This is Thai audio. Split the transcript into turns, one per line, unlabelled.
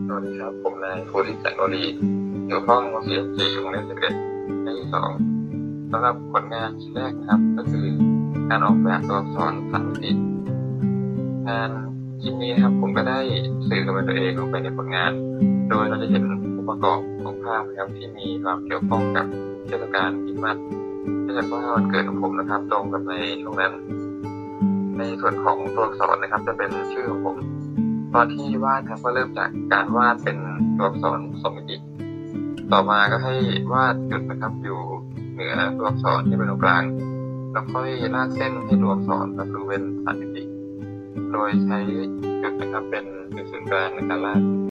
สวัสดีครับผมนายภูริศแสงโอลีอยู่ห้อง4 โรงเรียน11ในที่2สำหรับผลงานชิ้นแรกนะครับก็คือการออกแบบตัวอักษร3 มิติงานชิ้นนี้นะครับผมก็ได้สื่อความเป็นตัวเองลงไปในผลงาน โดยเราจะเห็นองค์ประกอบของภาพนะครับที่มีความเกี่ยวข้องกับเทศกาลคริสต์มาสเนื่องจากว่าวันเกิดของผมนะครับตรงกับในช่วงนั้นในส่วนของตัวอักษรนะครับจะเป็นชื่อของผมตอนที่วาดครับก็เริ่มจากการวาดเป็นตัวอักษร2 มิติต่อมาก็ให้วาดจุดนะครับอยู่เหนือตัวอักษรที่เป็นตรงกลางแล้วค่อยลากเส้นให้ตัวอักษรครับดูเป็น3 มิติโดยใช้จุดนะครับเป็นจุดศูนย์กลางในการลาก